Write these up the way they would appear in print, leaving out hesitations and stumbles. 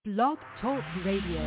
Blog Talk Radio.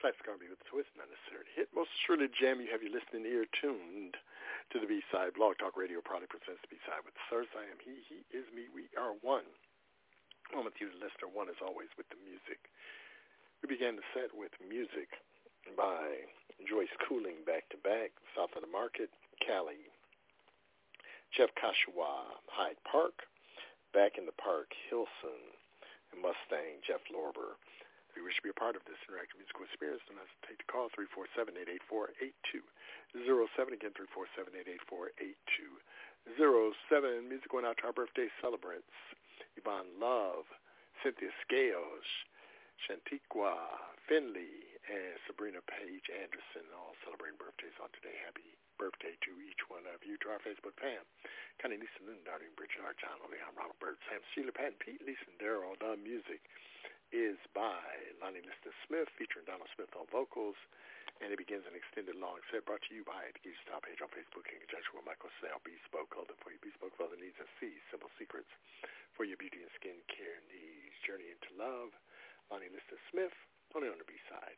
That's going to be with Swiss, not necessarily hit. Most surely jam. You have your listening ear tuned to the B-side. Blog Talk Radio proudly presents the B-side with Sirs. I am he is me, we are one. I'm with you, the listener, one as always with the music. We began the set with music by Joyce Cooling, Back to Back, South of the Market, Cali, Jeff Kashawa, Hyde Park, Back in the Park, Hilson, and Mustang, Jeff Lorber. If you wish to be a part of this interactive musical experience, don't hesitate to call 347-884-8207. Again, 347-884-8207. Music going out to our birthday celebrants, Yvonne Love, Cynthia Scales, Shantiqua Finley, and Sabrina Page Anderson, all celebrating birthdays on today. Happy birthday to each one of you. To our Facebook fam, Connie, Lisa, Lynn, Darlene, Bridget, Art, John, Leon, Ronald Bird, Sam, Sheila, Patton, Pete, Lisa, and Daryl. The music is by Lonnie Liston Smith, featuring Donald Smith on vocals, and it begins an extended long set brought to you by the Geek Stop page on Facebook in conjunction with Michael Snell, Bespoke Clothing for your Bespoke Clothing needs, and C, Simple Secrets for your beauty and skin care needs. Journey into Love, Lonnie Liston Smith, only on the B-side.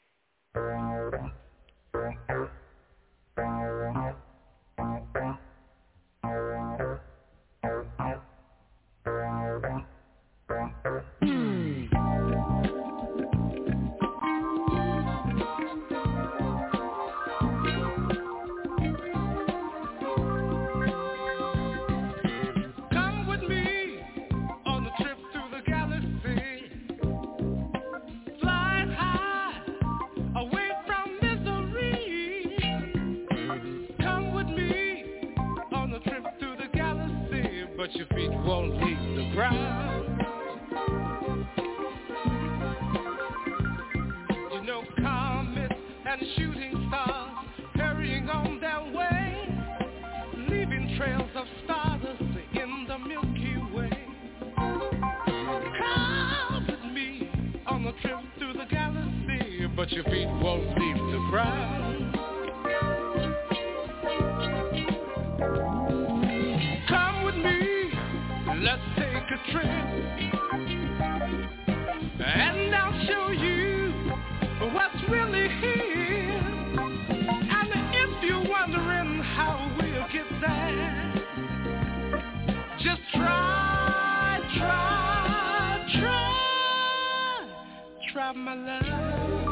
But your feet won't leave the ground. You know, comets and shooting stars hurrying on their way, leaving trails of stardust in the Milky Way. Come with me on a trip through the galaxy, but your feet won't leave the ground. Let's take a trip, and I'll show you what's really here. And if you're wondering how we'll get there, just try my love.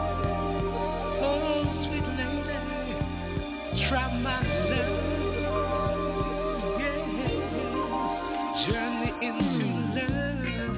Oh, sweet lady, try my love. Journey into love.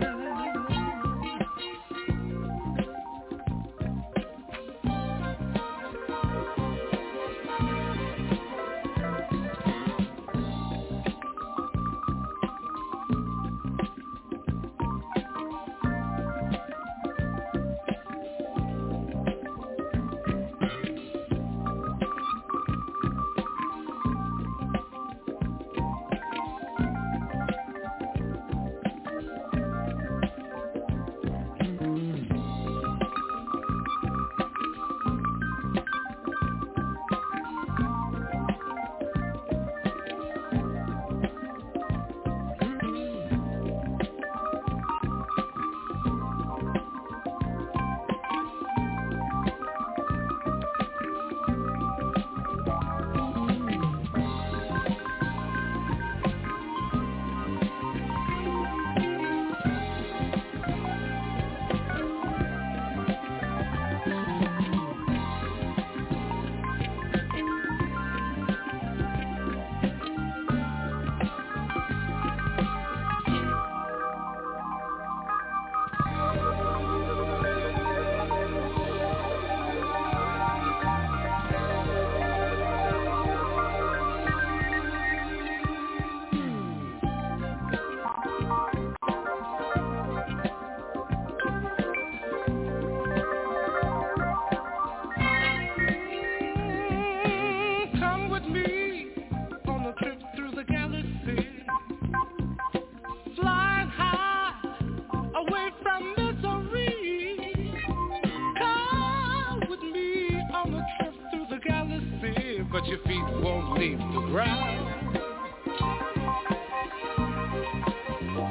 but your feet won't leave the ground.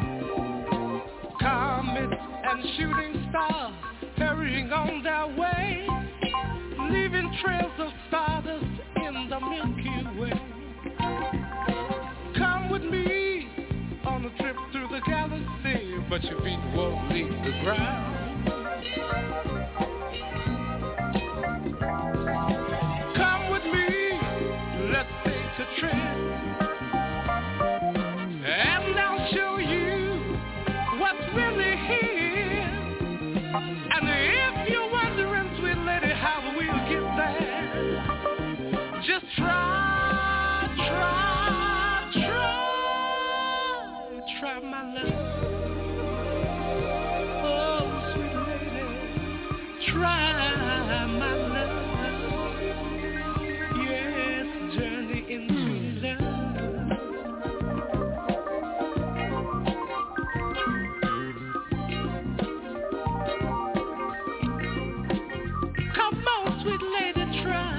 Comets and shooting stars hurrying on their way, but your feet won't leave the ground. Come with me, let's take a trip, and I'll show you what's really here. And if you're wondering, sweet lady, how we'll get there, just try my love. Oh, sweet lady, try my love. Yes, journey into love. Come on, sweet lady, try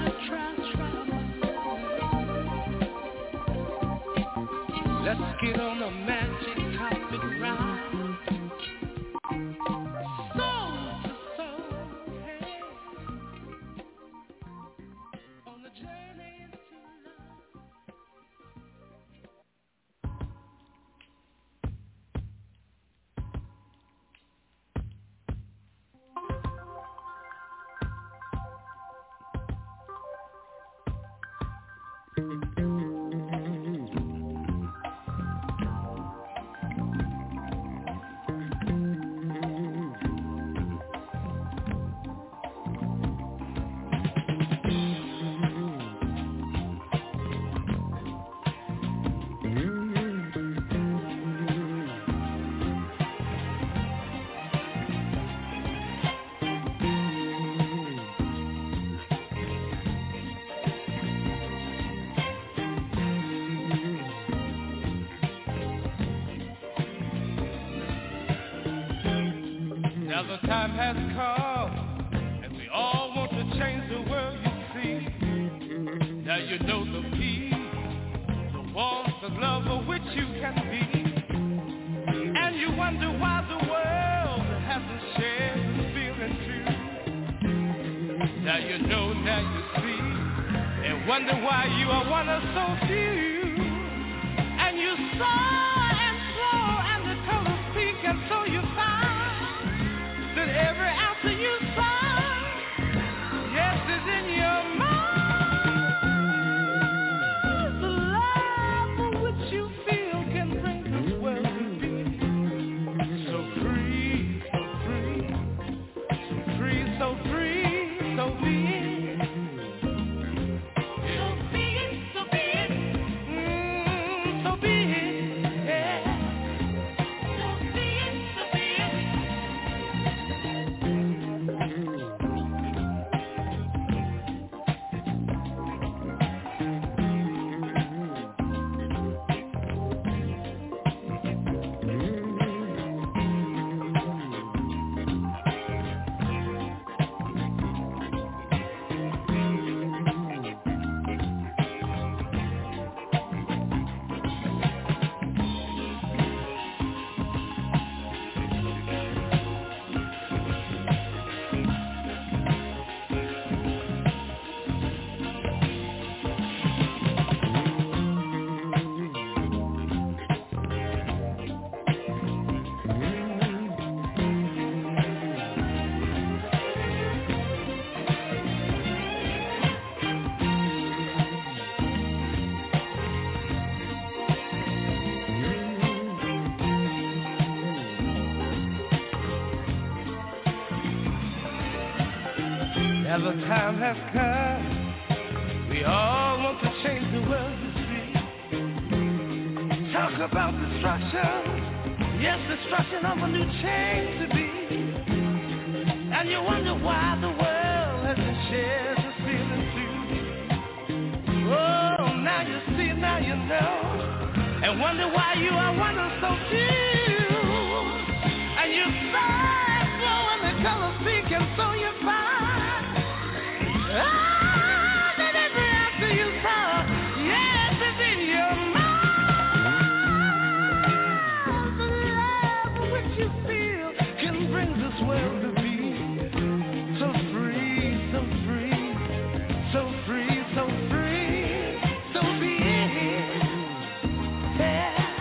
my love. Let's get on a magic carpet ride. Soul to soul, hey. On the journey into love. Now the time has come, and we all want to change the world, you see. Now you know the peace, the warmth, the love of which you can be. And you wonder why the world hasn't shared this feeling too. Now you know, now you see, and wonder why you are one of so few. And you saw and saw, and the colors speak, and so you find that every answer you find, yes, is in your mind. The love for which you feel can bring this world to be so free, so free, so free, so free, so be it. So be it, so be it, so be it, yeah. So be it, so be it. Now the time has come, we all want to change the world, you see. Talk about destruction, yes, destruction of a new change to be. And you wonder why the world hasn't shared the feeling too. Oh, now you see, now you know, and wonder why you are one of so few. And you saw it flow and the colors speak, and so you find that every answer you saw, yes, is in your mind. The love which you feel can bring this world to be so free, so free, so free, so free, so be it. Yeah.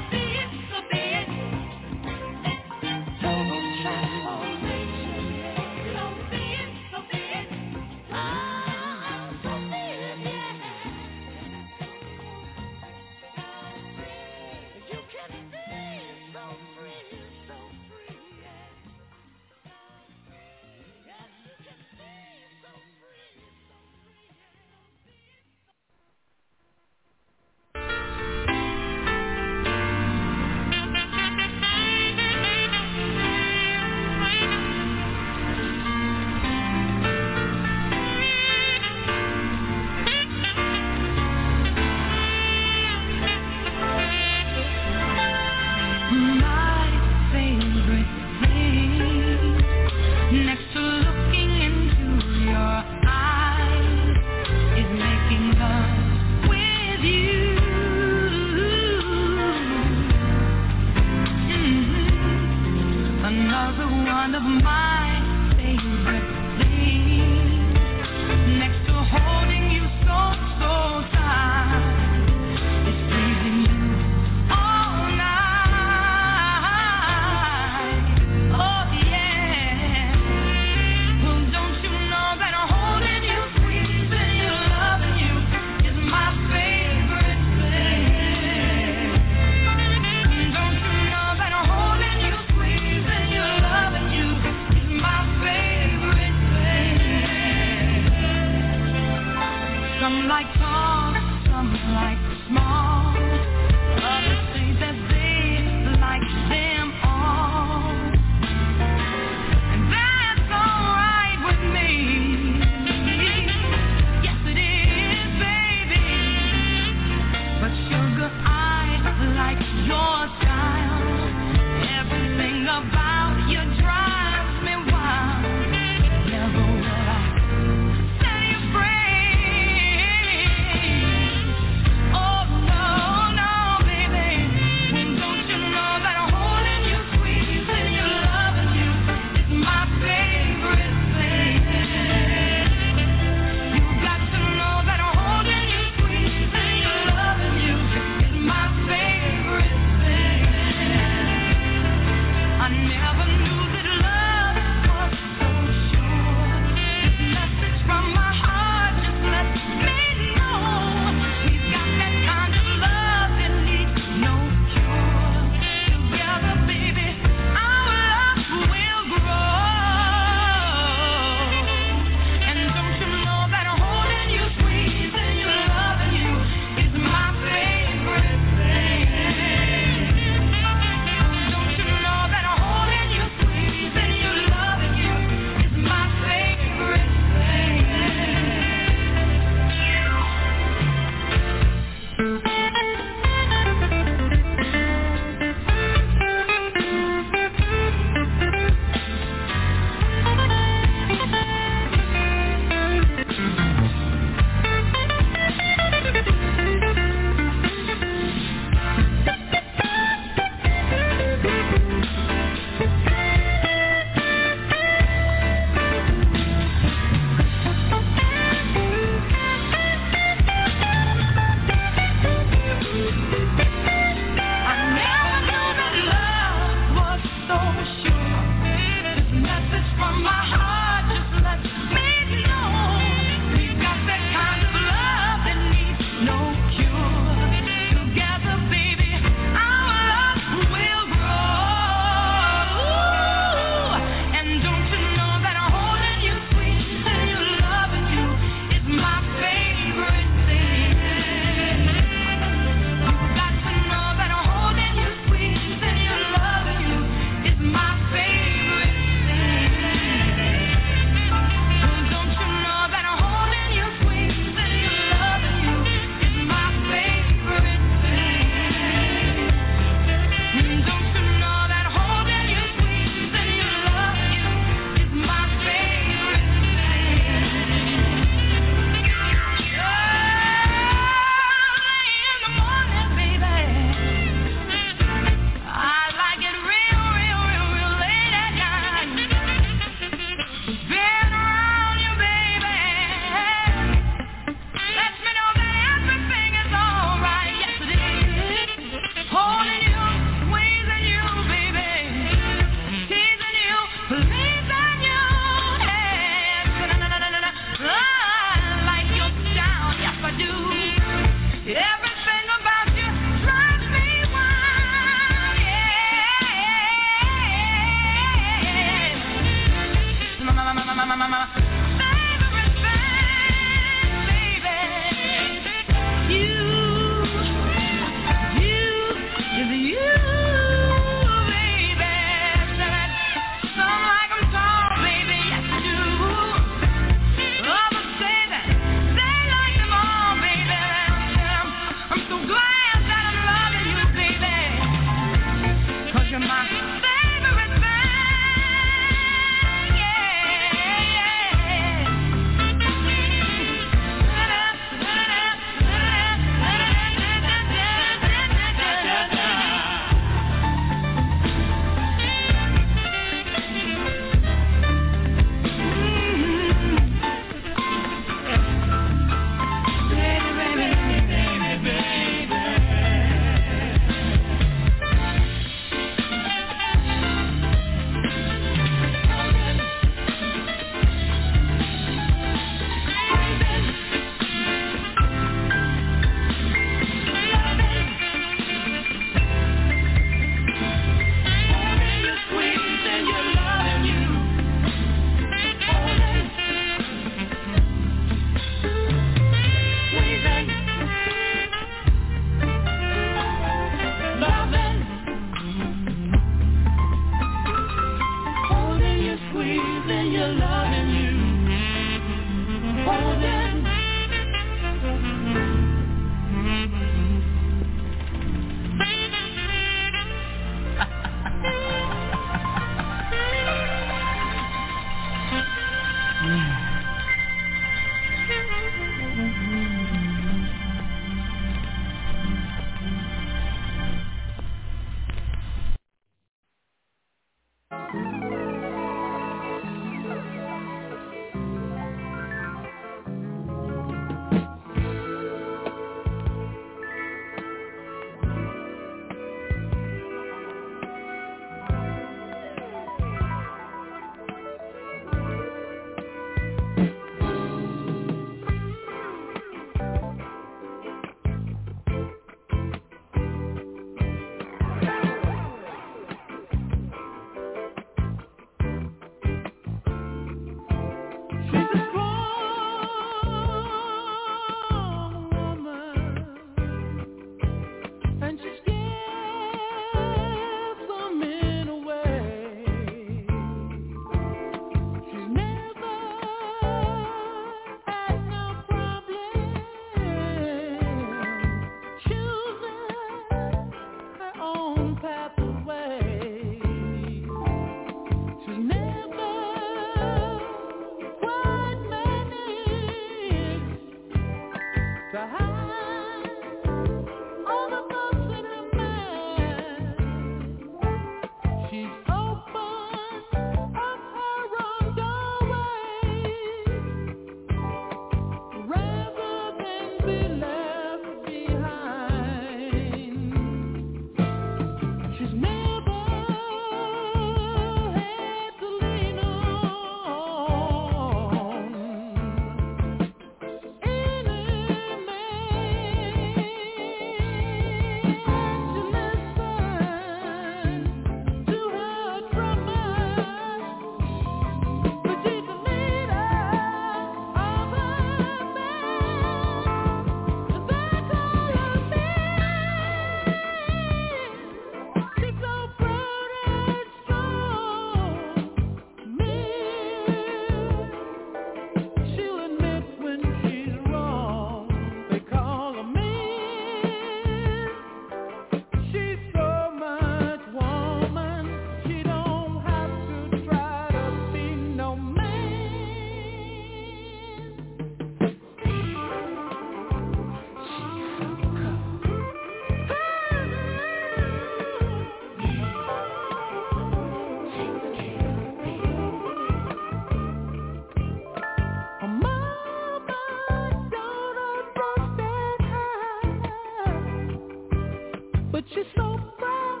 but you're so proud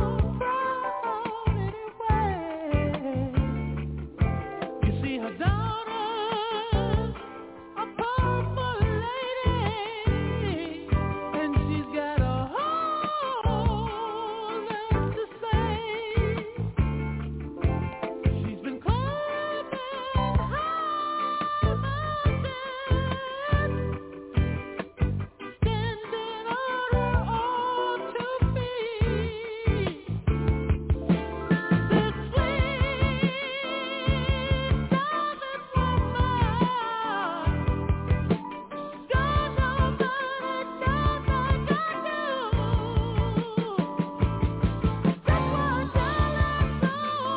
anyway. You see her daughter, a powerful lady, and she's got a whole lot to say. She's been climbing high mountains, standing on her own 2 feet. The sweet Southern woman, God knows what it does like I do. That's why I tell her so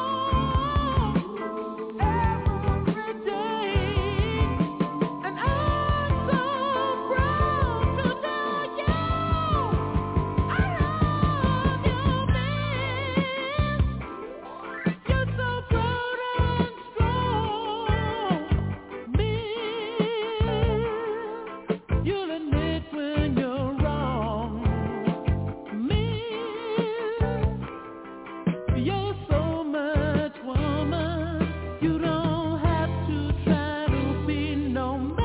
every day, and I'm so proud to tell you I love you, miss. You're so proud and strong, miss. You'll admit when you're wrong, miss. You're so much woman, you don't have to try to be no man.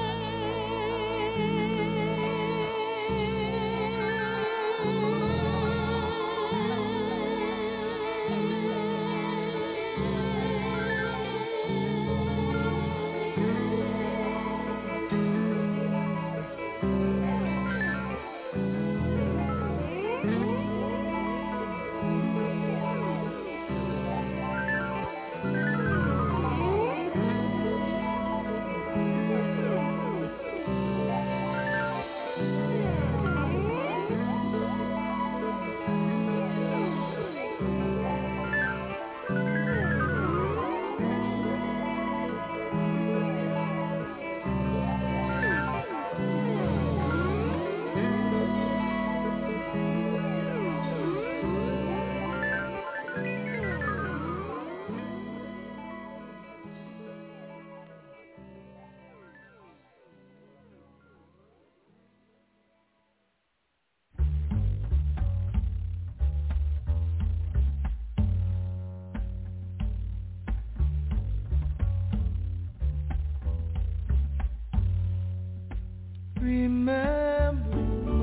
Remember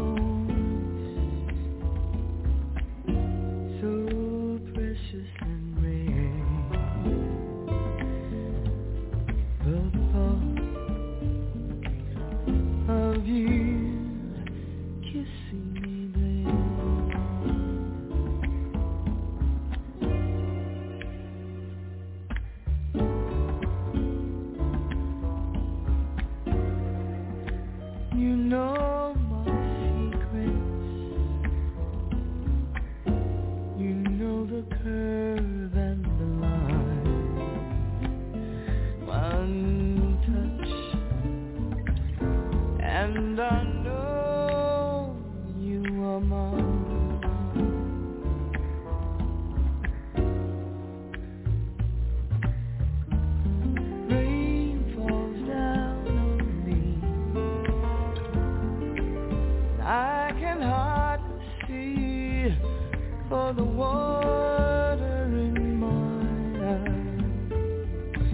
moments so precious and rare. The thought of you kissing me You know my secrets. You know the curve and the line. One touch, and I know you are mine. Rain falls down on me. I can hardly see for the water in my eyes.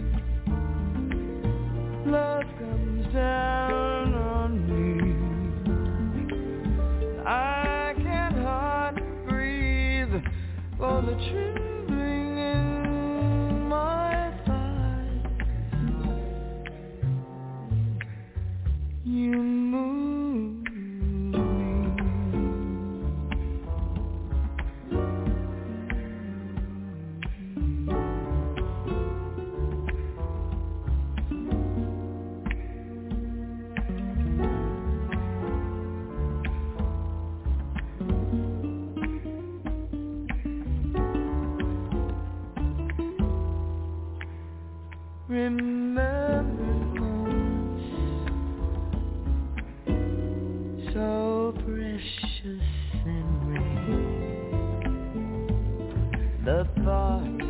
Love comes down on me. I can hardly breathe for the trembling in my thighs. You move me. Remember moments so precious and rare. The thought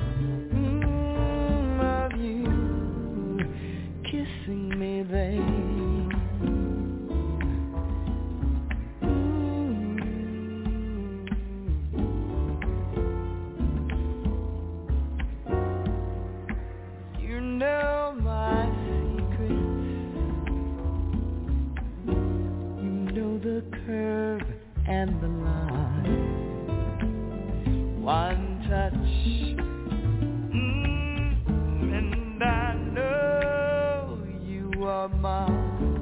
of you kissing me there. the curve and the line. One touch, and I know you are mine.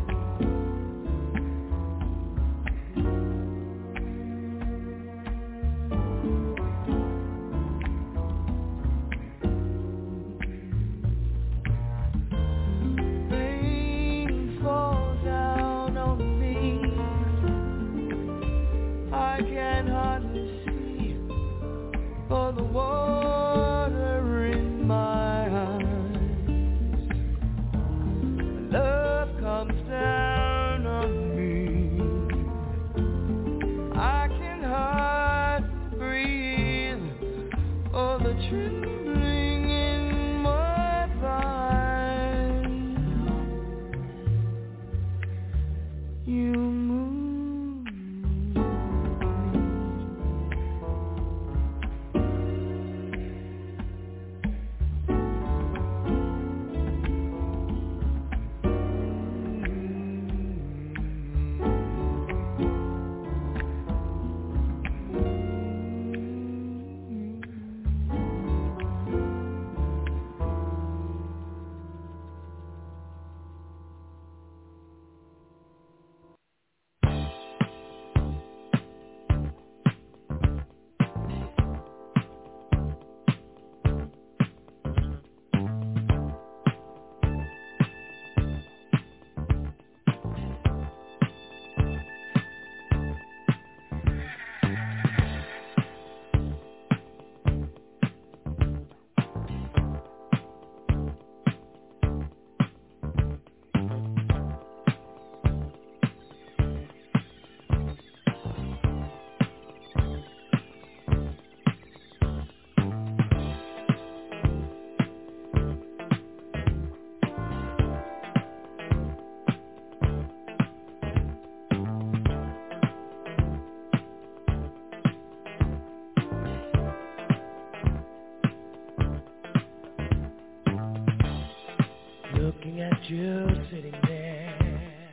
You sitting there,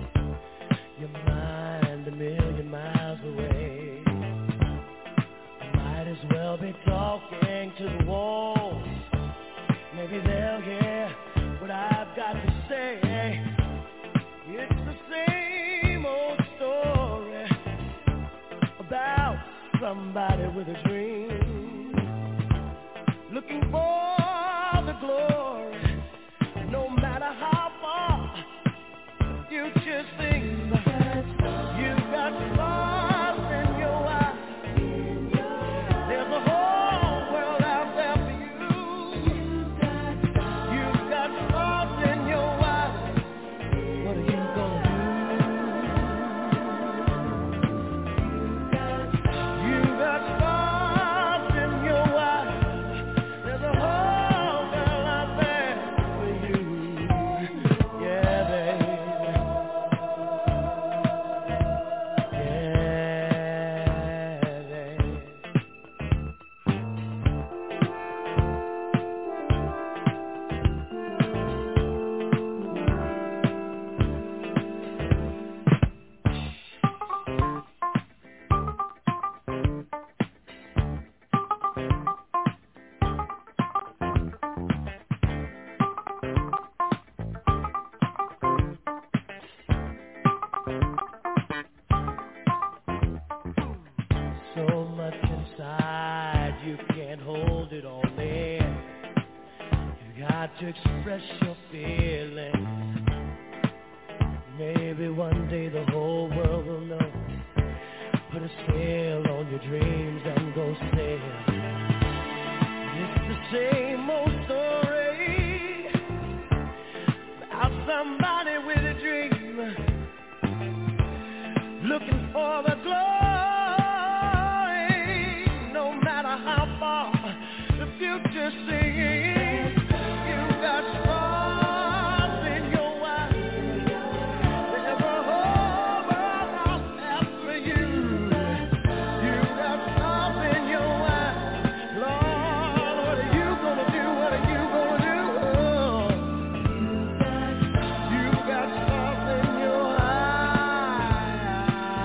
your mind a million miles away. I might as well be talking to the walls. Maybe they'll hear what I've got to say. It's the same old story about somebody with a dream, looking for the glory. No matter how far you just think, you've got stars in your eyes. There's a whole world out there for you. You've got stars in your eyes. What are you gonna do? You've got stars in your eyes. There's a whole world out there. So much inside, you can't hold it all in. You got to express your feelings. Maybe one day the whole world will know. Put a sail on your dreams and go sail. It's the same old story about somebody with a dream, looking for the glory. Future singing, you got stars in your eyes. There's a whole world out there for you. You got stars in your eyes. Lord, what are you gonna do? What are you gonna do? You got stars in your eyes.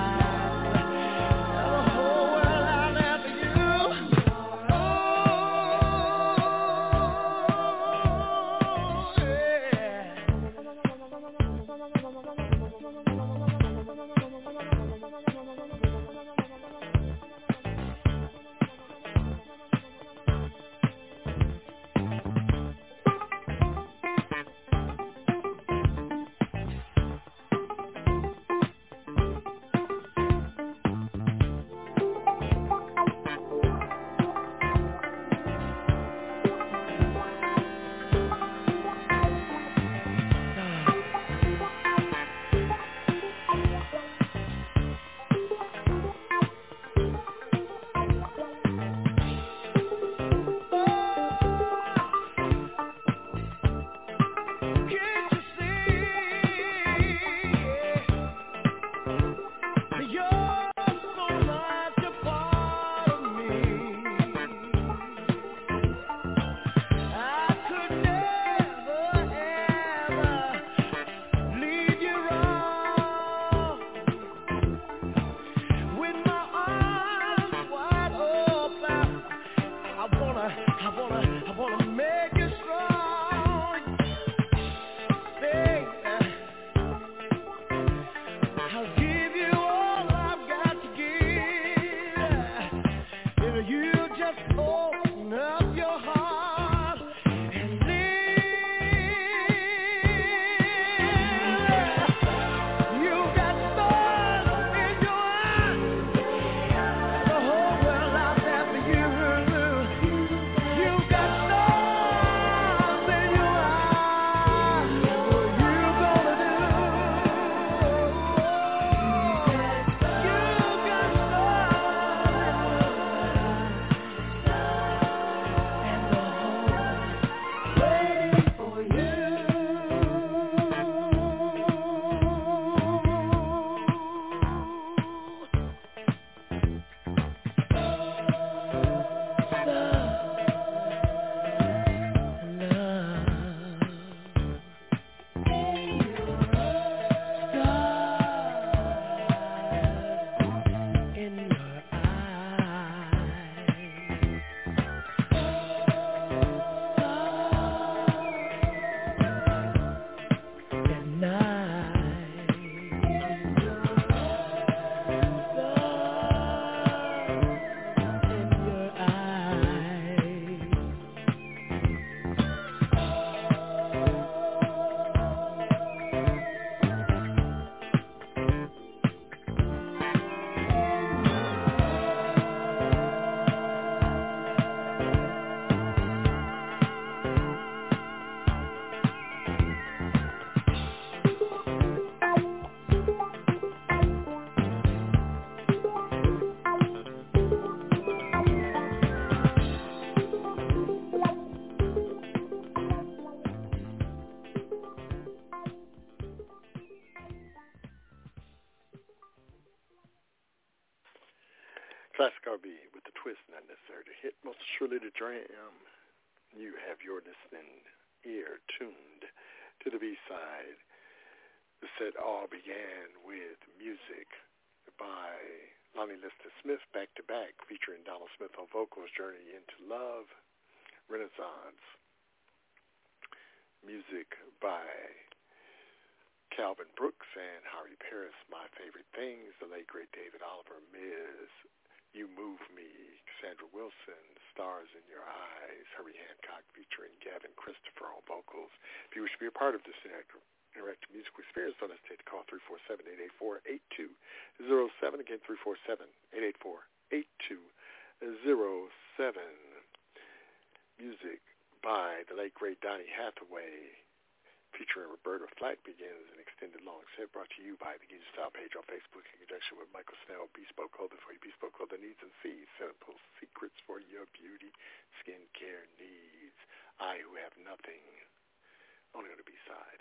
Classic R&B with the twist, not necessary to hit, most surely to jam. You have your listening ear tuned to the B-side. The set all began with music by Lonnie Liston Smith, Back to Back, featuring Donald Smith on vocals, Journey into Love, Renaissance. Music by Calvin Brooks and Harry Paris, My Favorite Things, the late great David Oliver, Ms. You Move Me, Cassandra Wilson, Stars in Your Eyes, Herbie Hancock featuring Gavin Christopher on vocals. If you wish to be a part of this interactive musical experience, don't hesitate to call 347-884-8207. Again, 347-884-8207. Music by the late great Donny Hathaway, featuring Roberta Flack, begins an extended long set brought to you by the Giza Style page on Facebook in conjunction with Michael Snell, Bespoke Clothing for your bespoke clothing needs and seeds, simple secrets for your beauty, skincare needs. I who have nothing, only on the B-side.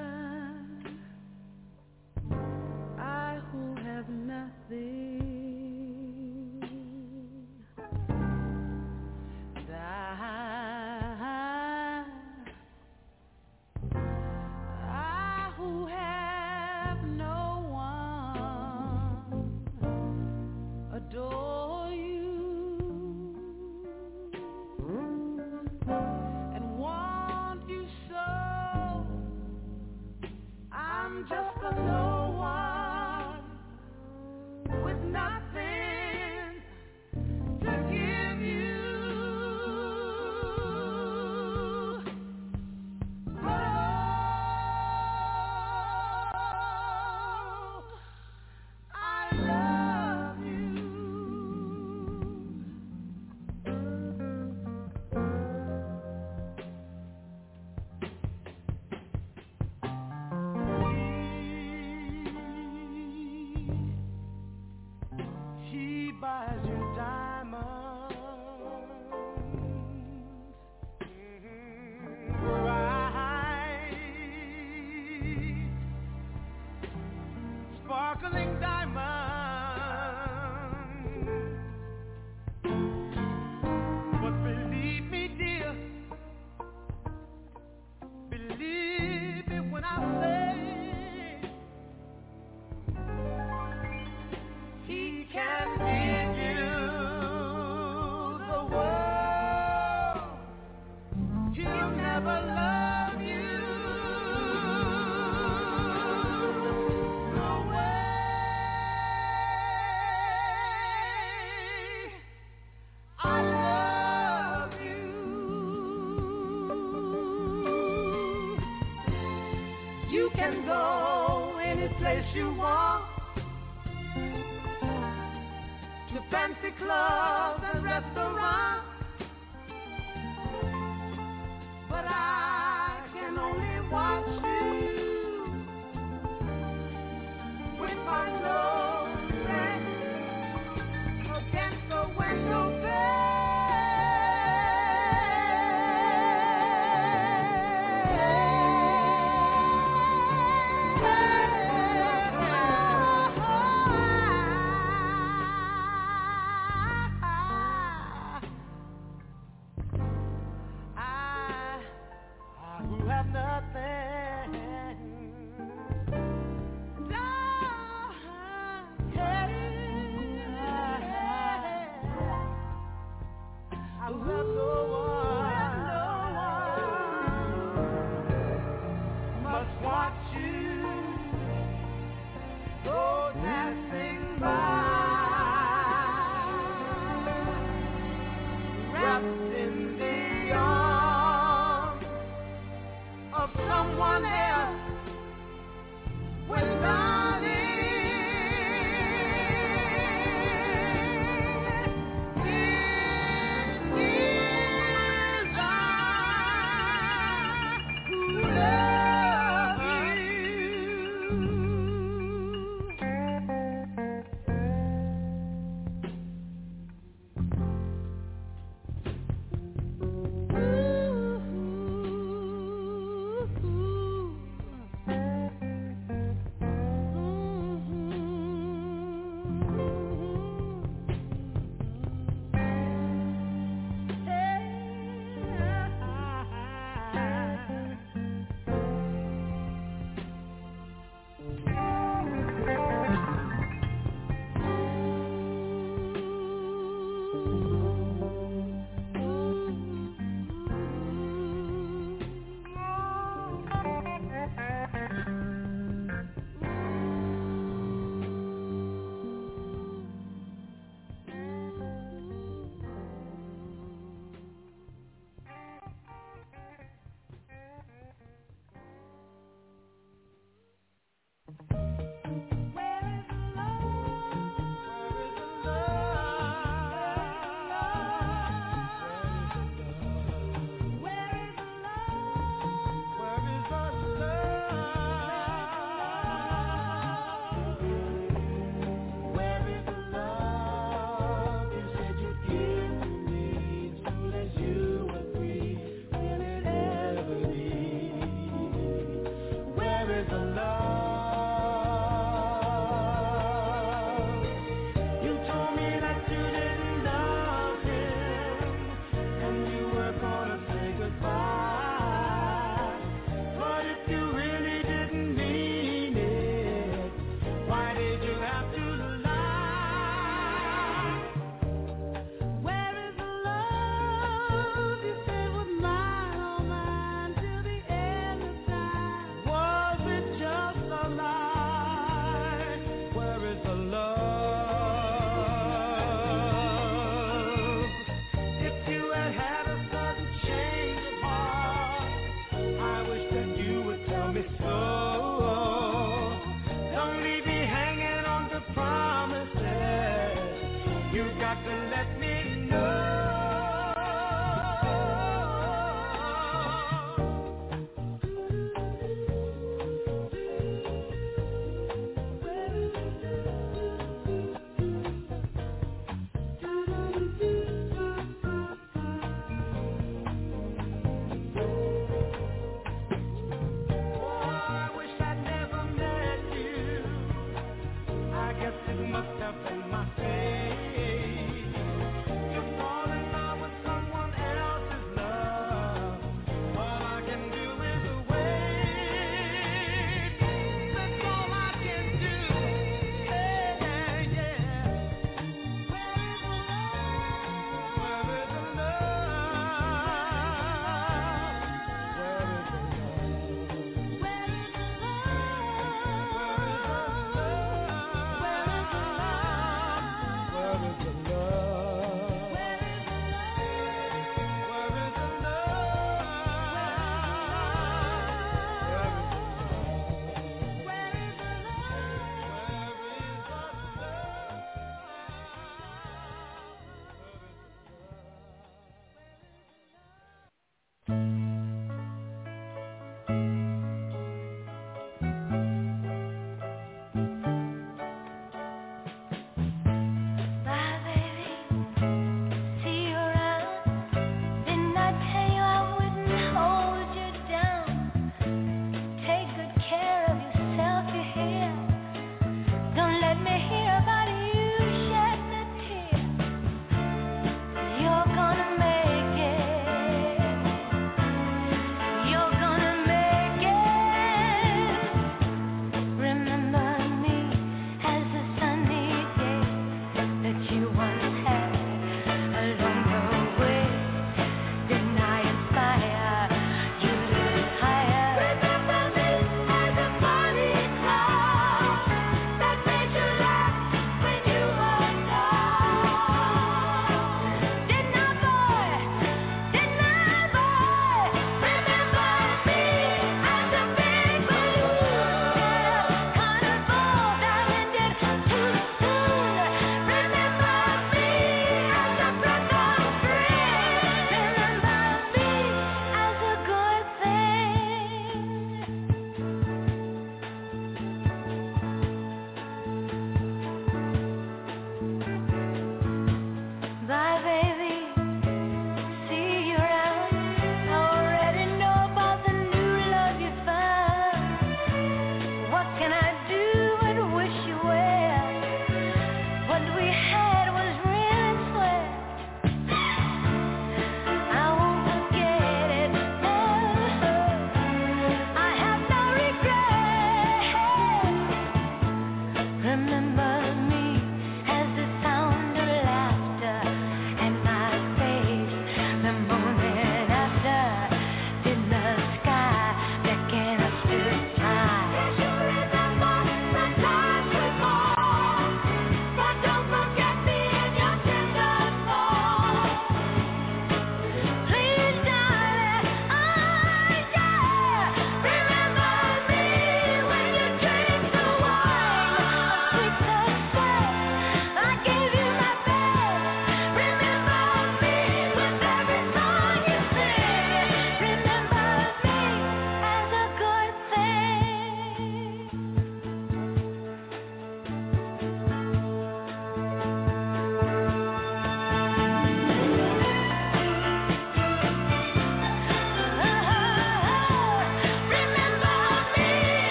I who have nothing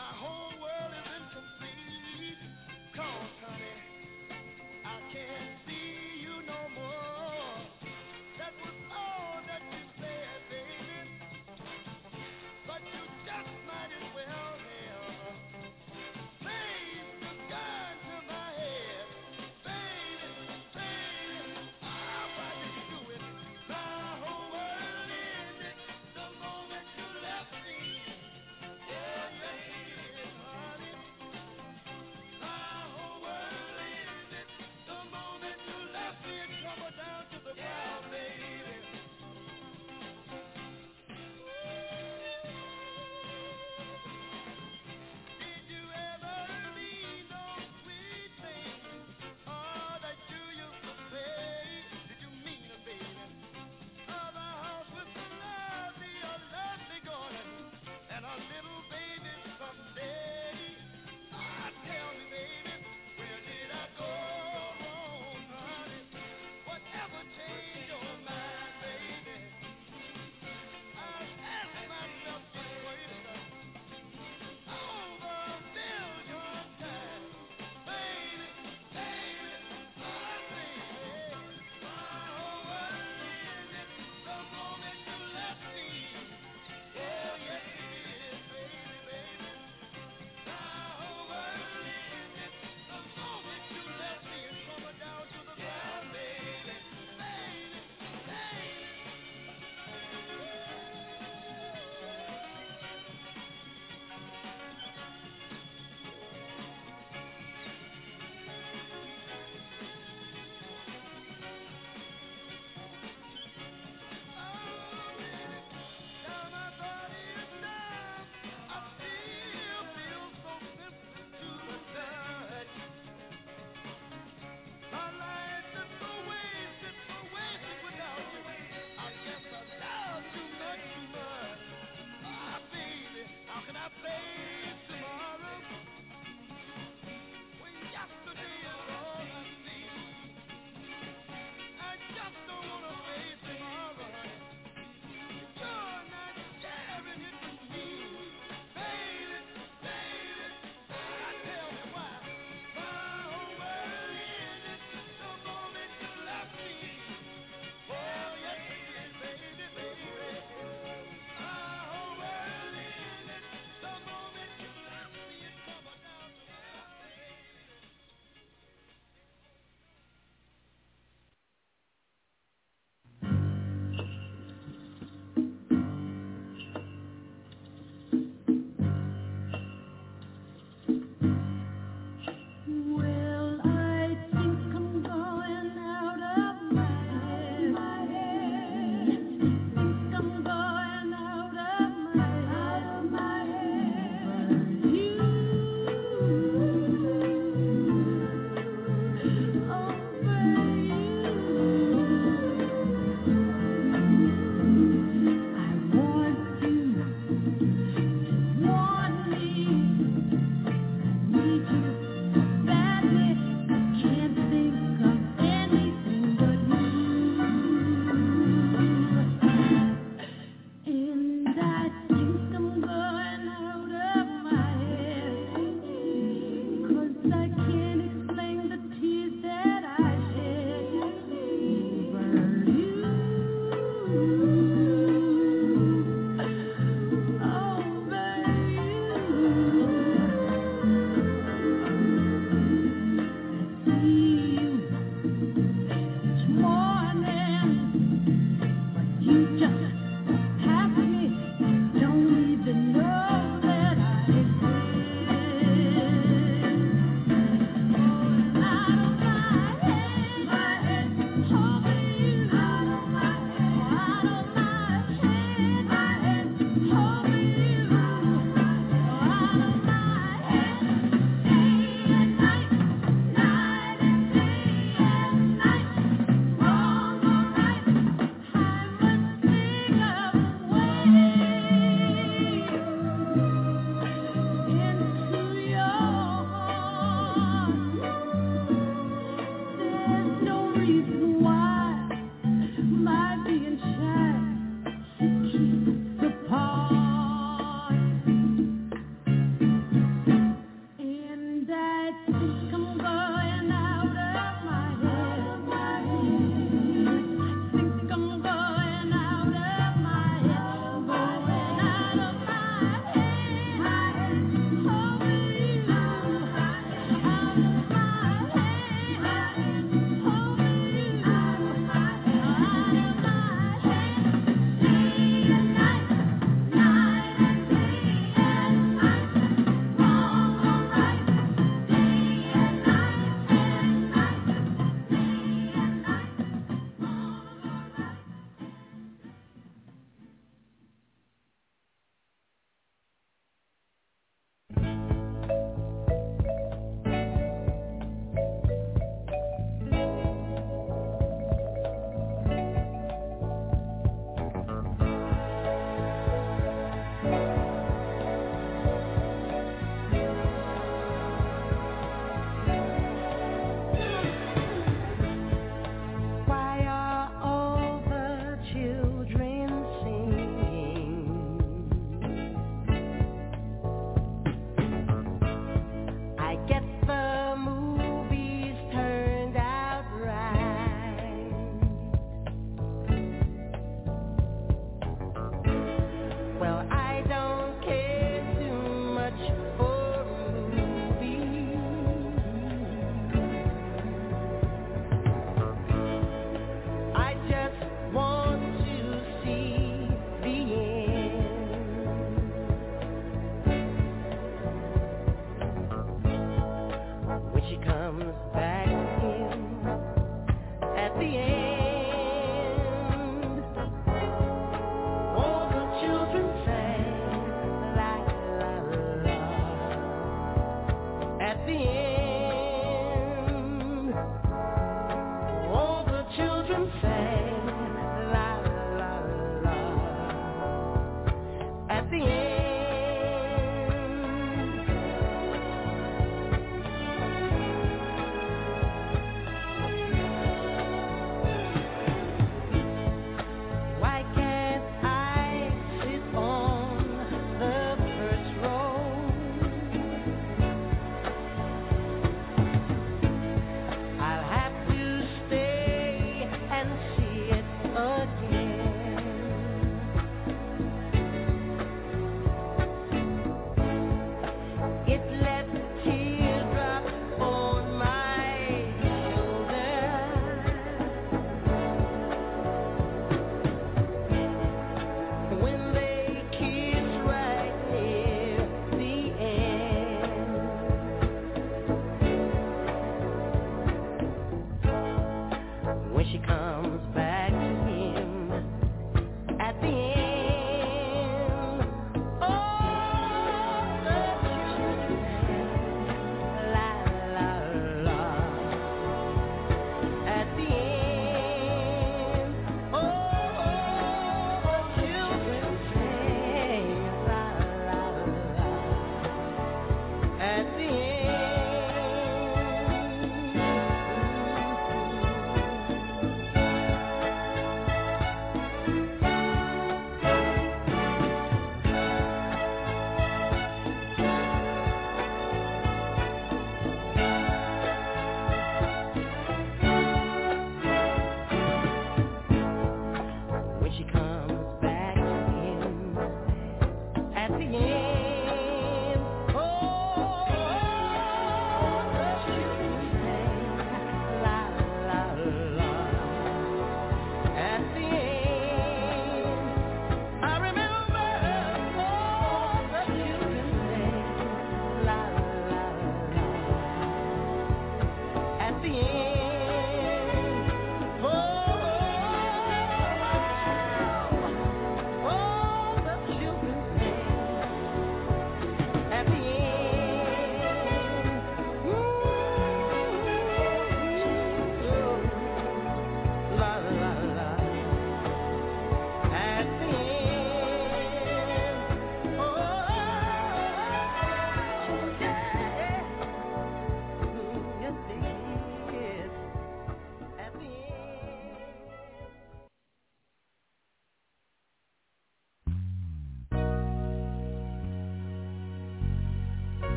My whole world is incomplete. 'Cause, honey, I can't see you no more. That was all that you said, baby. But you just might as well have placed the gun to my head. Baby, baby, oh, why did you do it? My whole world ended the moment you left me. Yeah, yes, it did, honey. My whole world ended the moment you left me and crumbled down to the ground, baby. Did you ever mean those sweet things? Oh, that you used to say. Did you mean it, baby? Of a house with a lovely garden and a little baby someday. Ah, tell me, baby, where did I go wrong, honey? Whatever changed your mind, baby? I've asked myself this question over a million times. Baby, baby, my baby. My whole world ended the moment you left me. Oh, yes, it did, baby, baby. My whole world ended the moment you left me and crumbled down to the ground, baby. Baby, baby. Now my body is numb. I still feel so sensitive to the touch. My life is so wasted without you. I guess I love too much. Ah, baby, how can I face tomorrow when yesterday is all I see? I just don't wanna face tomorrow. You're not sharing it with me, baby, baby. Tell me why my whole world ended the moment you left me. Oh, yes, it did, baby, baby. My whole world ended the moment you left me.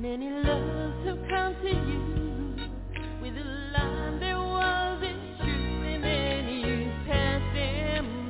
Many loves have come to you with a line that wasn't true, and then you passed them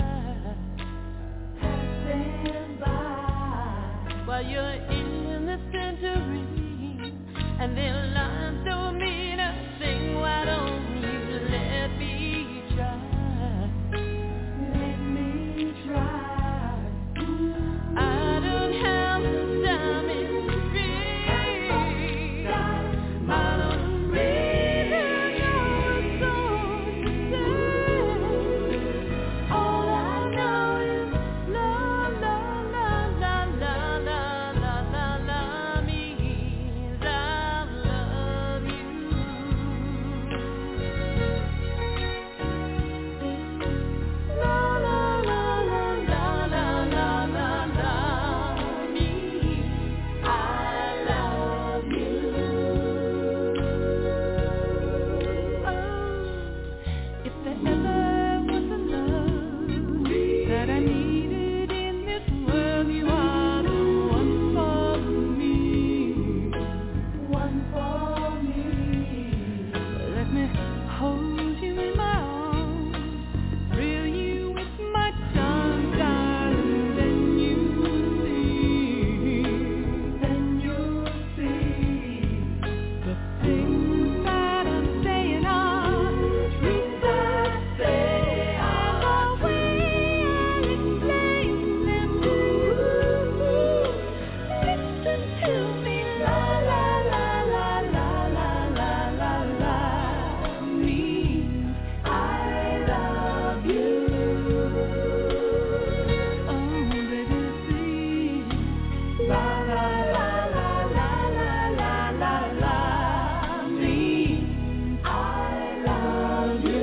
by while you're in the center ring, and their lines don't mean a thing. Why don't you let me try? Let me try. I don't have the diamond ring. I don't really know what's on to say. All I know is la la la la la la la la la means I love you. La la la la la la la la la means I love you. Oh, if there ever was a love that I needed in this world, you are the one for me. One for me. Let me hold you in my arms, thrill you with my charms, darling. Then you'll see the things that I'm saying are truths I say, and the way I explain them to you. Listen to me, la la la la la la la la la means I love you. Oh, baby, please. La la la la la la la la la means I love you.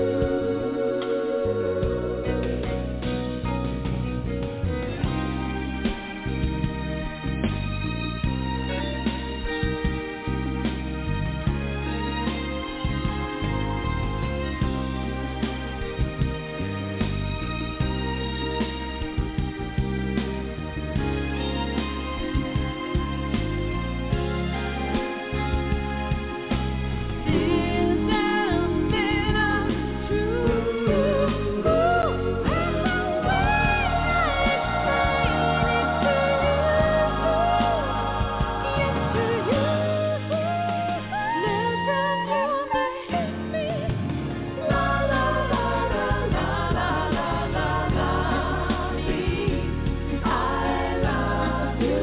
Things that I'm saying are true, and the way I explain it to you. Listen to me, la la la la la la la la la means I love you.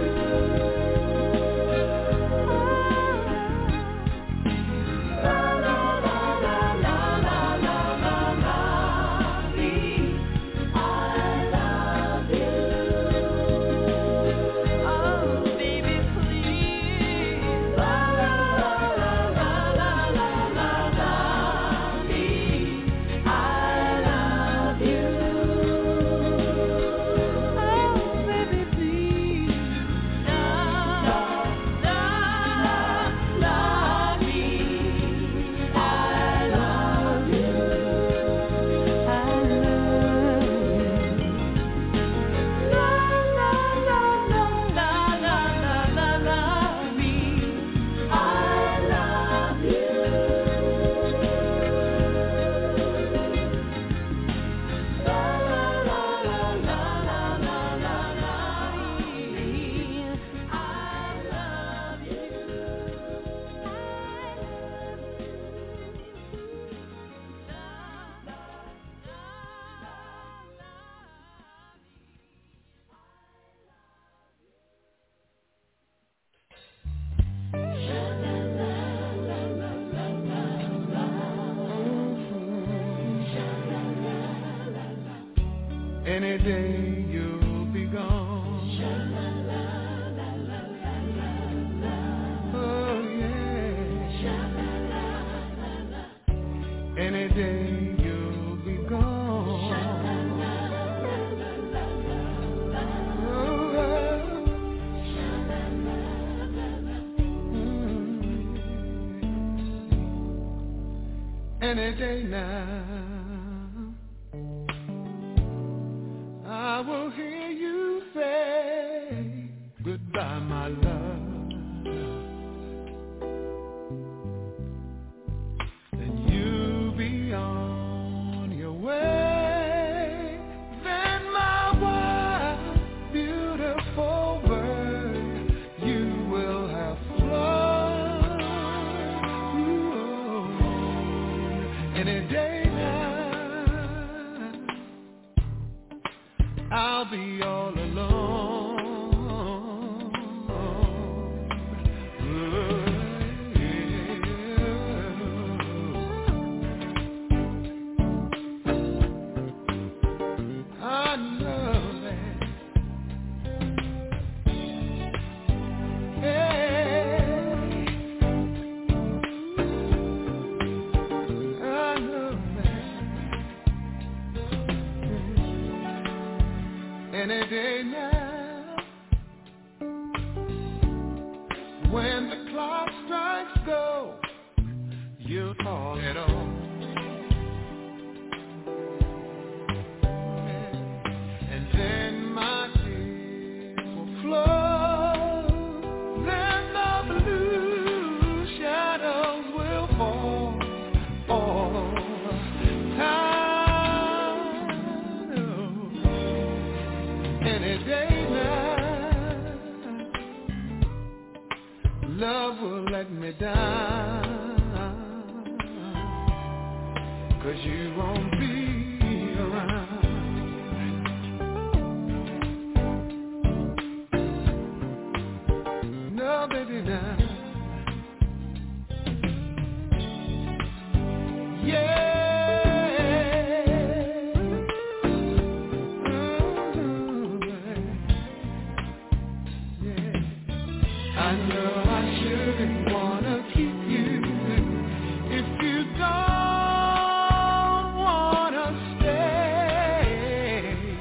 La la la la la la la la la means I love you. Oh, baby, please. La la la la la la la la la means I love you. Oh, baby, please. La la la la means I love you. I love you. La la la la la la la la la means I love you. La la la la la la la la la means I love you. Any day you'll be gone. Oh yeah. Any day you'll be gone. Any day now, I will hear you say goodbye, my love. call it all. And then my tears will flow, then the blue shadows will fall all over town. Any day now, love will let me down, 'cause you won't be around. No, baby, now. Yeah. I know I shouldn't wanna keep you if you don't wanna stay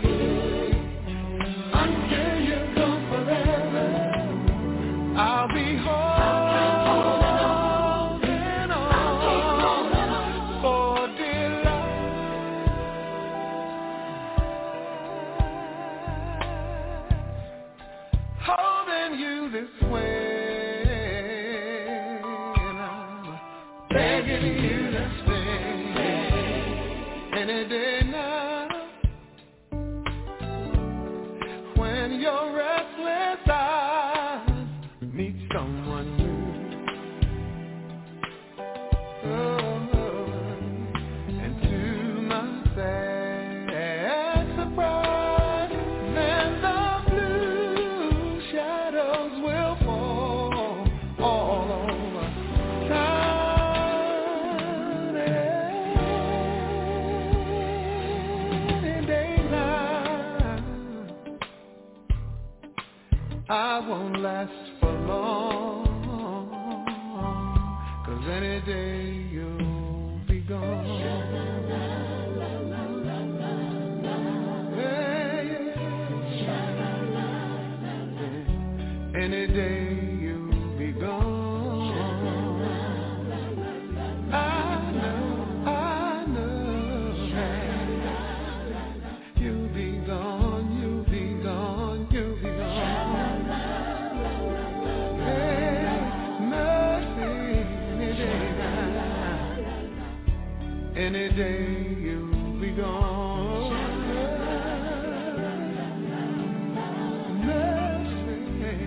until you're gone forever. I'll be holding on for dear life, holding you this way. Begging you to stay any day now. When your restless eyes meet someone new, and to my sad surprise, then the blue shadows will fall all over town. I won't last for long, 'cause any day you'll be gone. Yeah. Any day you'll be gone. I know. You'll be gone, you'll be gone, you'll be gone. Any day you'll be gone. Mercy,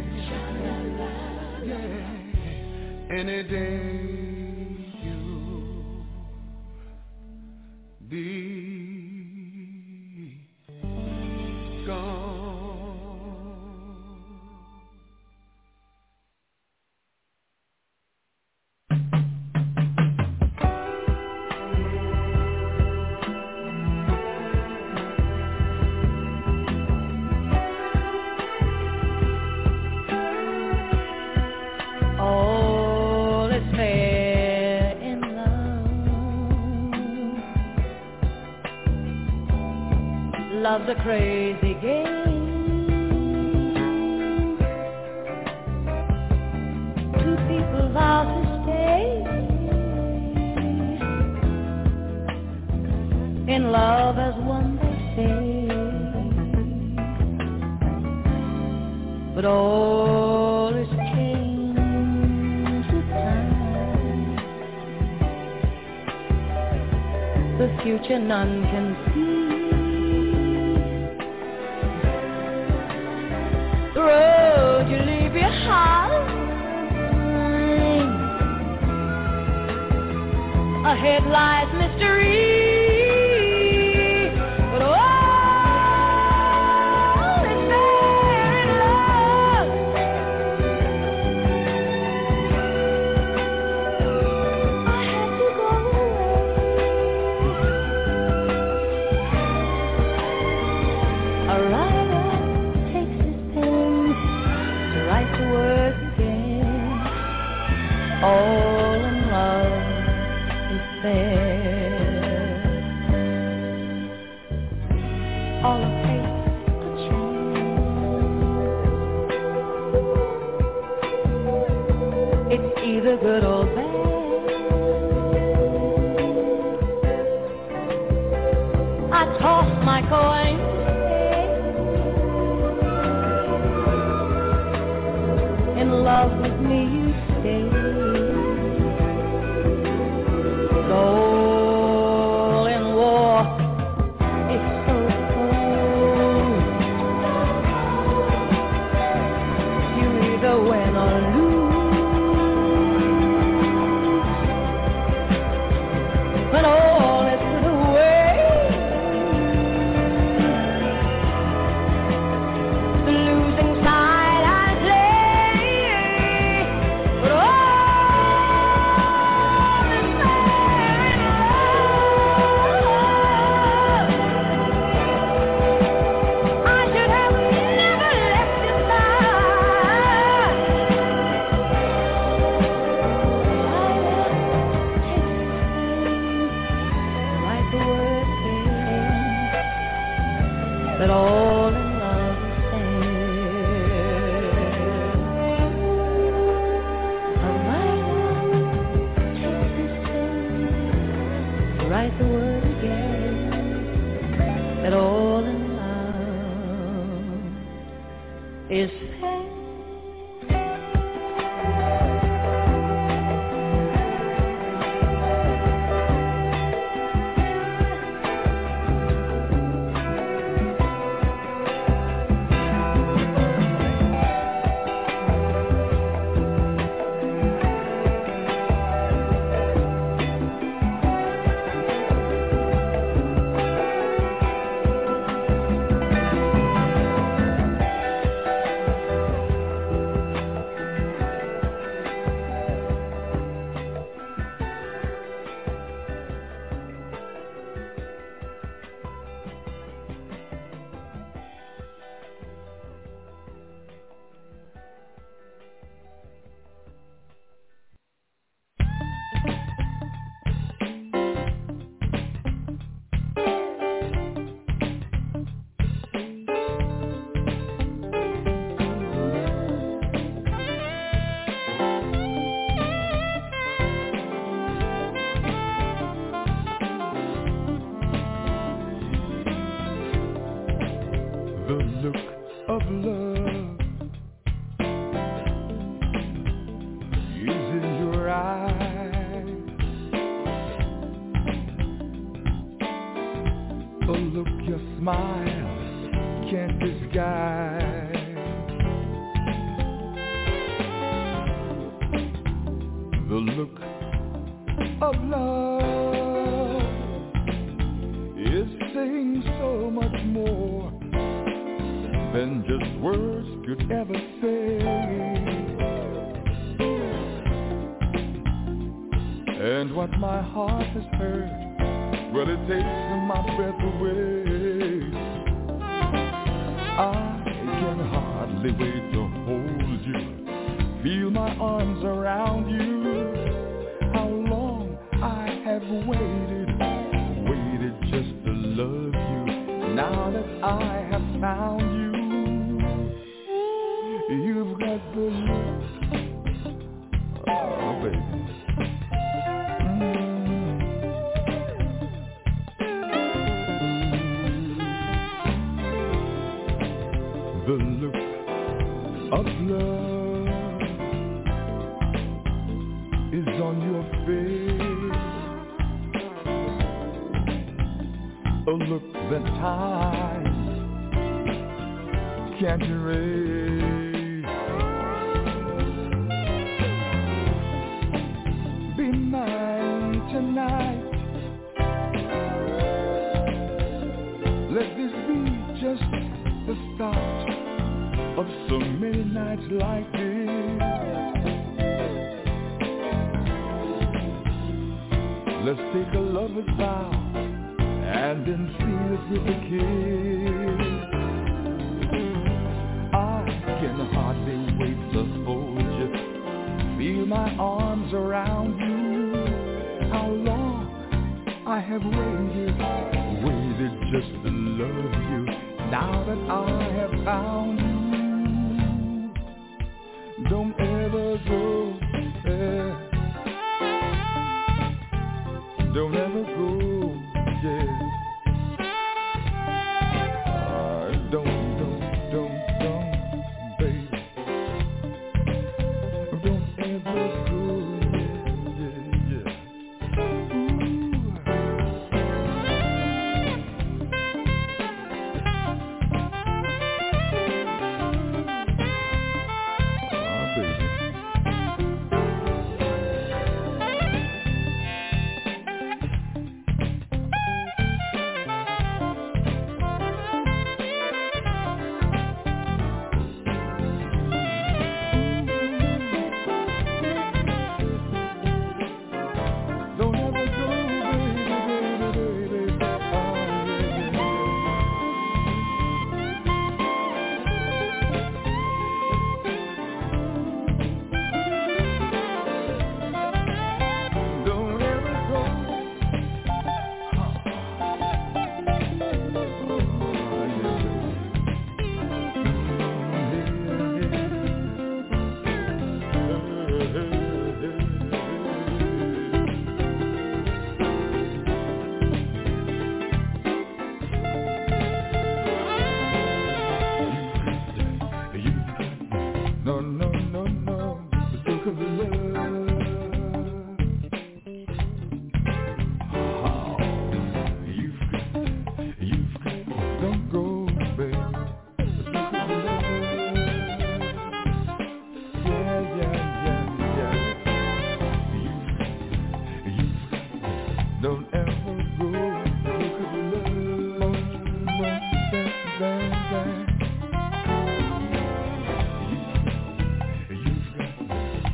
yeah. Any day you'll be gone. All is fair in love. Love's a crazy game. Two people vow to stay in love as one, they say. But all is changed with time. The future none can see. The road you leave behind, ahead lies mystery. But all is fair in love. I had to go away. A writer takes his pen to write the words again. All in love is fair. All of fate's a chance. It's either good or bad. in love with me you stay. Soul in war, it's so cold. You either win or lose, but all is the way. The losing side I play, but all is fair in love. I should have never left your side. Write the word again, that all in love is fair. I might take this pen, write the word again, that all in love is fair. The look of love is in your eyes. The look your smile can't disguise. The look of love is saying so much more than just words could ever say. And what my heart has heard, well, it takes my breath away. I can hardly wait to hold you, feel my arms around you. How long I have waited just to love you. Now that I have found you, you've got the look, oh baby. The look of love is on your face, a look that time can't erase. Be mine tonight. Let this be just the start of so many nights like this. Let's take a lover's vow and then seal it with a kiss. I can hardly wait to hold you, feel my arms around you. How long I have waited just to love you. Now that I have found you, don't ever go, don't ever go, yeah. Don't, baby.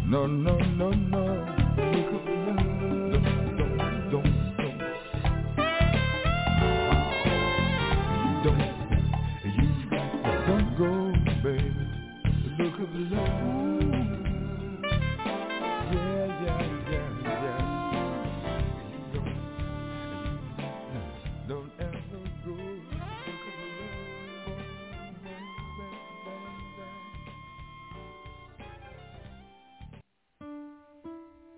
No, no, no, no. Look of love. Don't. Don't go, baby. Look of love. Yeah. Don't ever go. Look of love.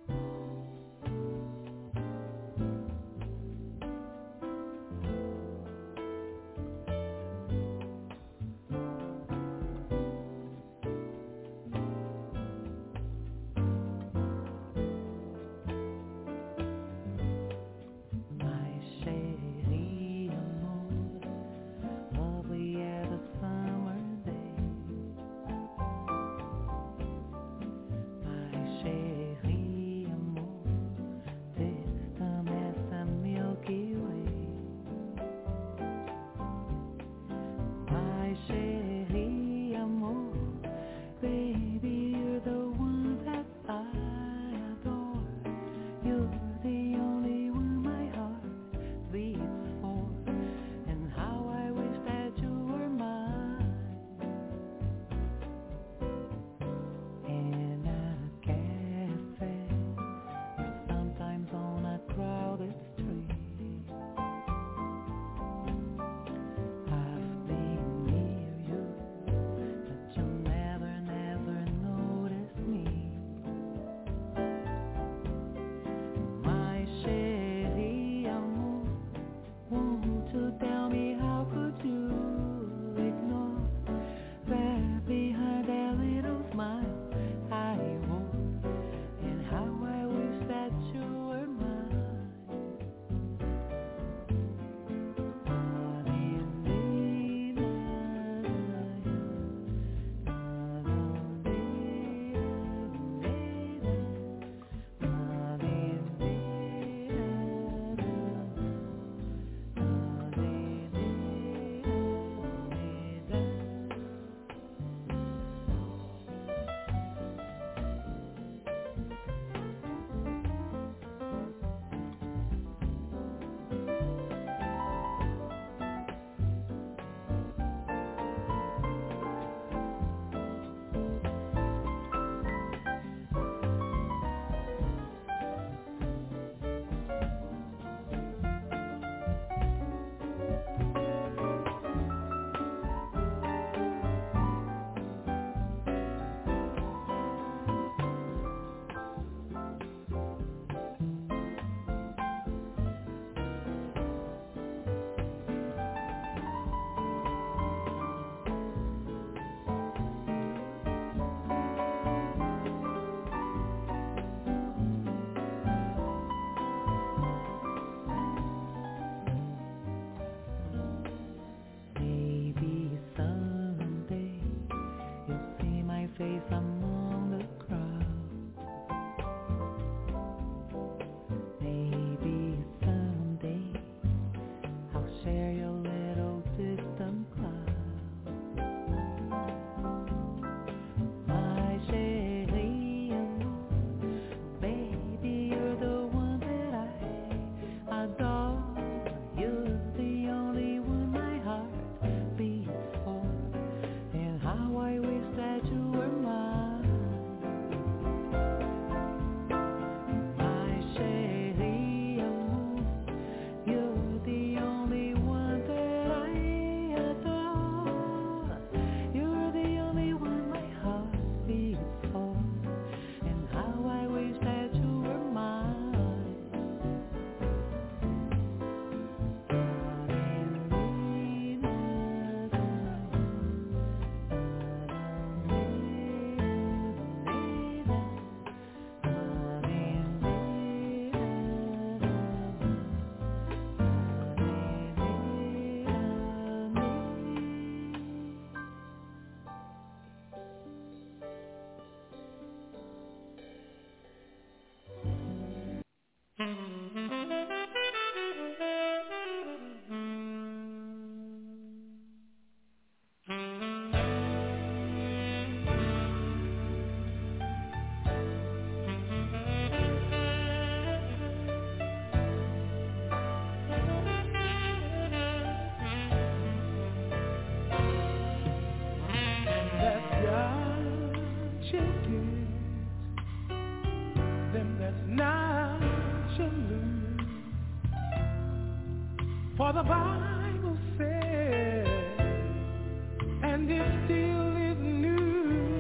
the Bible says, and it still is new.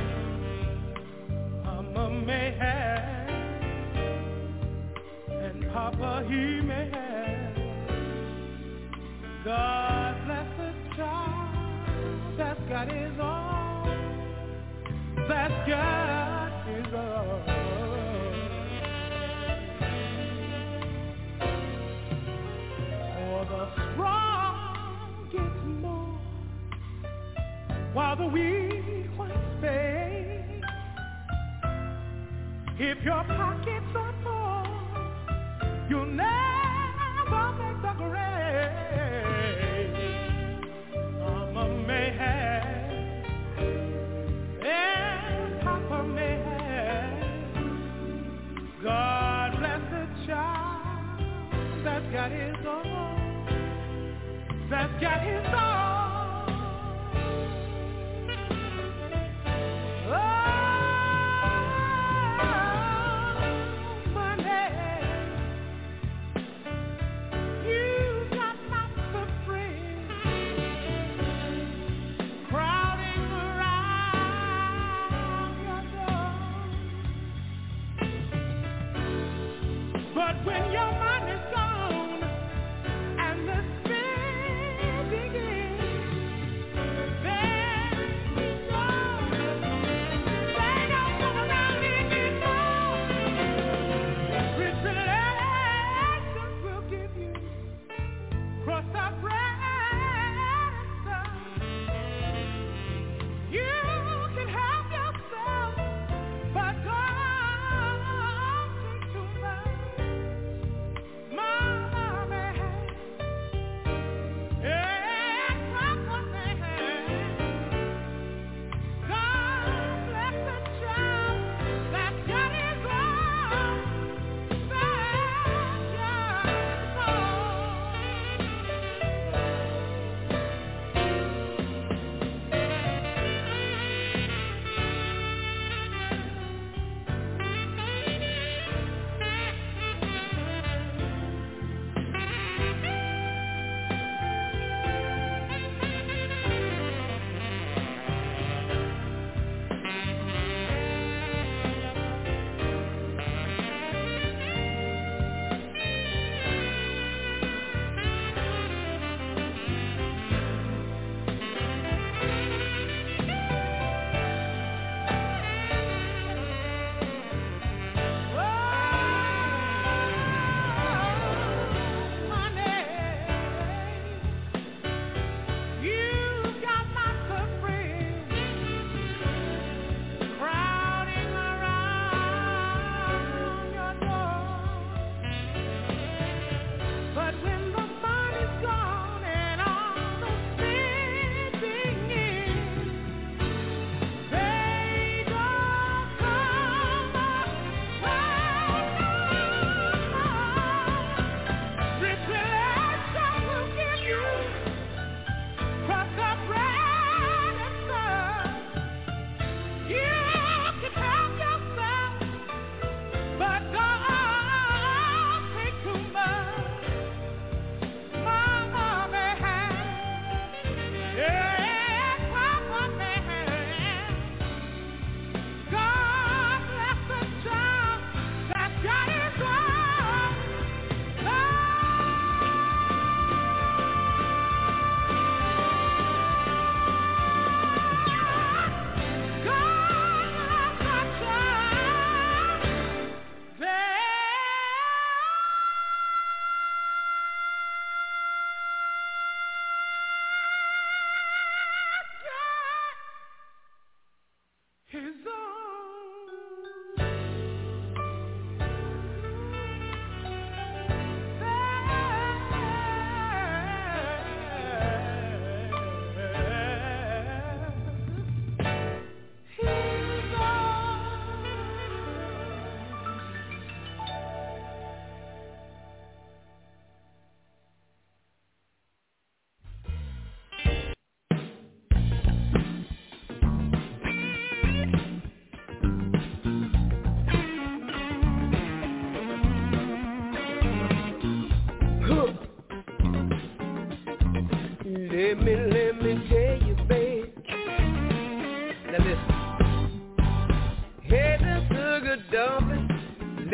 Mama may have, and Papa he may have. God bless the child that's got his own, that's got his own. For the strong gets more, while the weak ones fade. If your pockets are full, you'll never make the grade. Mama may have, and Papa may have. God bless the child that's got his own, that's got his own. But when your mind is gone and the spin begins, then you know they don't come around anymore. Tribulations will give you cross up ransom. You can help yourself, but don't think too much.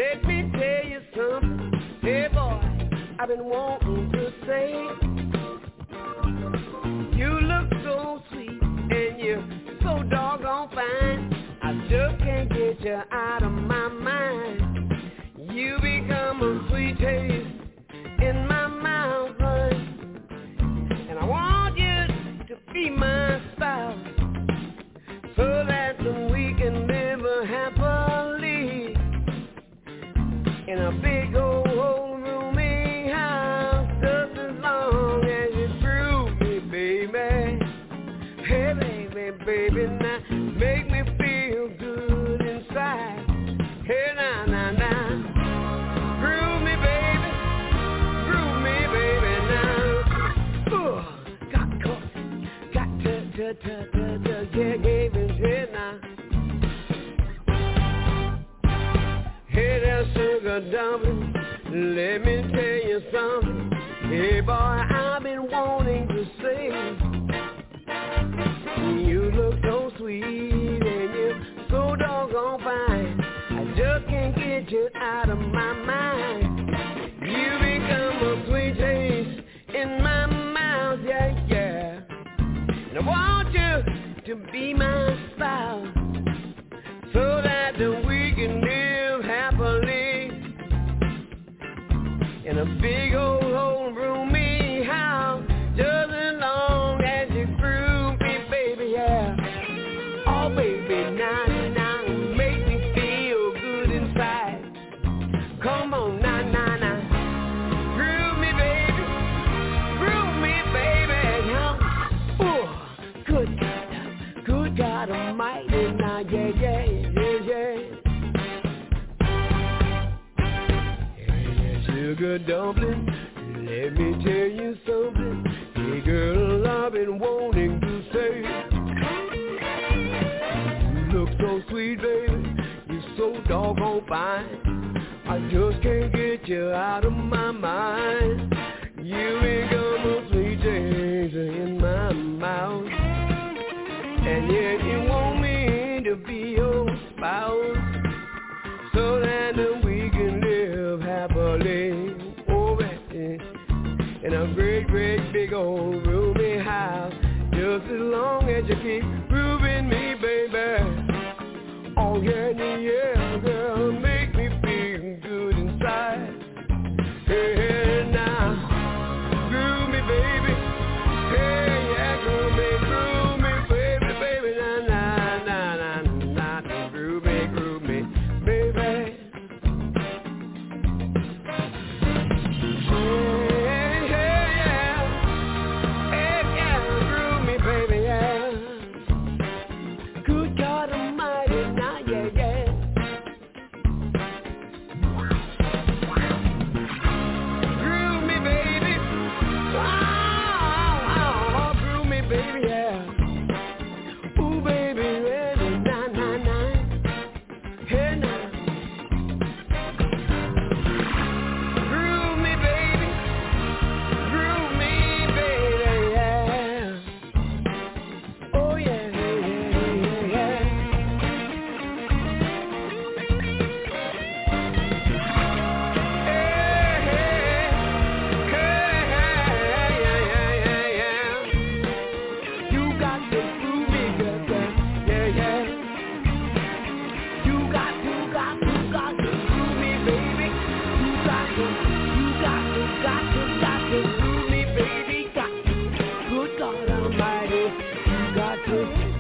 Let me tell you something, hey boy, I've been wanting to say. You look so sweet and you're so doggone fine. I just can't get you out of my mind. You become a sweet taste in my mouth, honey. And I want you to be my spouse, so that we can live happily in a big old roomy house, just as long as you groove me, baby. Hey, baby, baby, now make me feel good inside. Hey, now, now, now, groove me, baby, now. Ooh, got to give it here now. Hey there, sugar dumpling, let me tell you something. Hey boy, I've been wanting to say, you look so sweet and you're so doggone fine. I just can't get you out of my mind. You become a sweet taste in my mouth, yeah, yeah. And I want you to be my spouse, so that we can live happily in a big old roomy house, just as long as you groove me, baby, yeah. Oh, baby, now, now, make me feel good inside. Come on, now, now, now, groove me, baby, now. Ooh, good God Almighty, now, yeah, yeah, yeah, yeah. Hey, sugar dumpling, let me tell you something. Hey, girl, I've been wanting to say, you look so sweet, baby, you're so doggone fine. I just can't get you out of my mind. You become a sweet taste in my mouth. And yet you want me to be your spouse, so that we can live happily, oh, in a great, great big old roomy house, just as long as you keep grooving me, baby. Oh yeah, yeah, girl, make me feel good inside. Hey, now, groove me, baby. Hey, yeah, groove me, baby, nah, groove me, baby. Yeah, groove me, baby, yeah. Good God Almighty, now, yeah, yeah. Groove me, baby. Oh, groove me, baby, yeah. Ooh, baby, ready, nah, nah, nah. Hey, now. Groove me, baby, yeah. Oh, yeah, yeah, yeah. You got to groove me, girl, yeah, yeah. You got to groove me, baby. You got to groove me, baby. Got to, good God Almighty. You got to.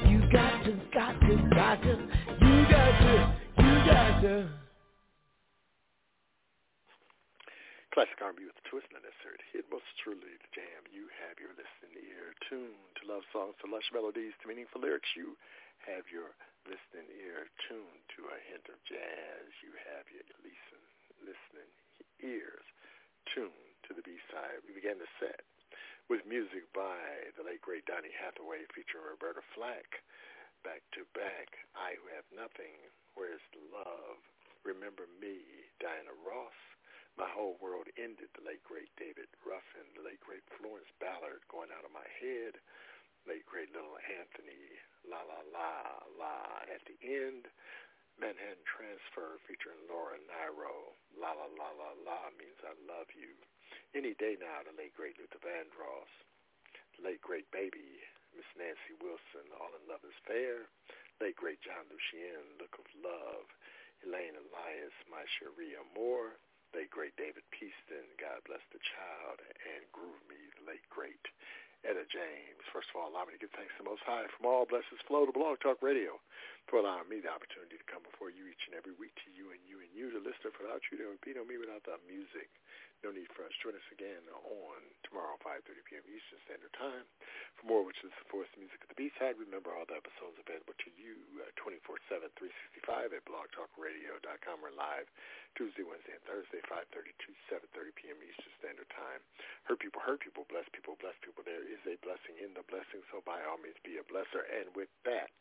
Classic R&B with a twist and insert hit. Most truly the jam. You have your listening ear tuned to love songs, to lush melodies, to meaningful lyrics. You have your listening ear tuned to a hint of jazz. You have your listening ears tuned to the B-side. We began the set with music by the late great Donny Hathaway featuring Roberta Flack. Back to back, I Who Have Nothing, Where's the Love? Remember Me, Diana Ross. My Whole World Ended, the late great David Ruffin, the late great Florence Ballard, Going Out of My Head, late great little Anthony, La La La La at the end, Manhattan Transfer featuring Laura Nyro. La La La La La means I love you. Any day now, the late great Luther Vandross. The late great baby, Miss Nancy Wilson, All in Love is Fair. Late great John Lucien, Look of Love. Elaine Elias, My Cherie Amour. Late great David Peaston, God Bless the Child. And Groove Me, the late great Etta James. First of all, allow me to give thanks to the Most High from all blessings flow to Blog Talk Radio for allowing me the opportunity to come before you each and every week to you and you, the listener. Without you, there would be no me without the music. No need for us. Join us again on tomorrow, 5:30 p.m. Eastern Standard Time. For more, which is, of course, the music of the B-side, remember all the episodes available to you 24/7, 365 at blogtalkradio.com or live Tuesday, Wednesday, and Thursday, 5:30 to 7:30 p.m. Eastern Standard Time. Hurt people, bless people, bless people. There is a blessing in the blessing, so by all means be a blesser. And with that,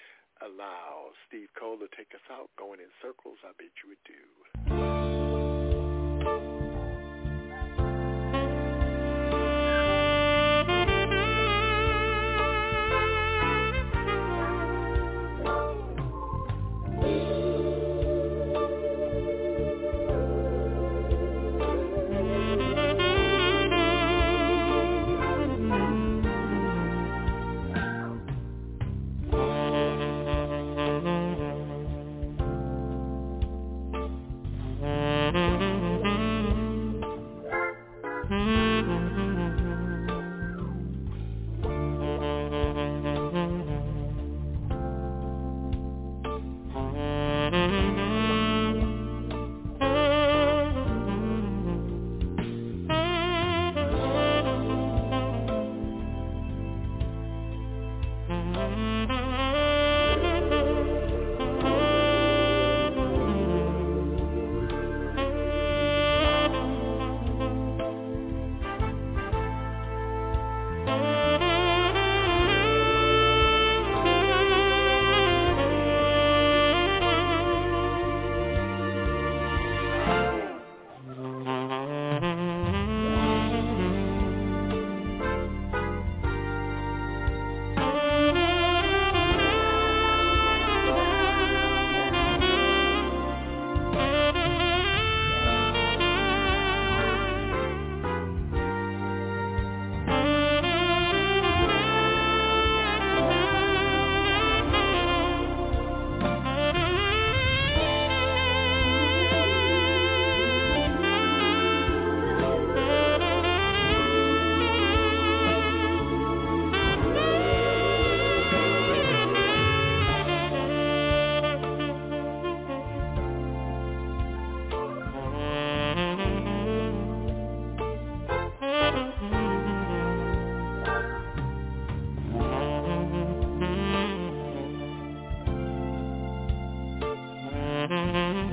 allow Steve Cole to take us out. Going in circles, I bid you adieu. Mm-hmm.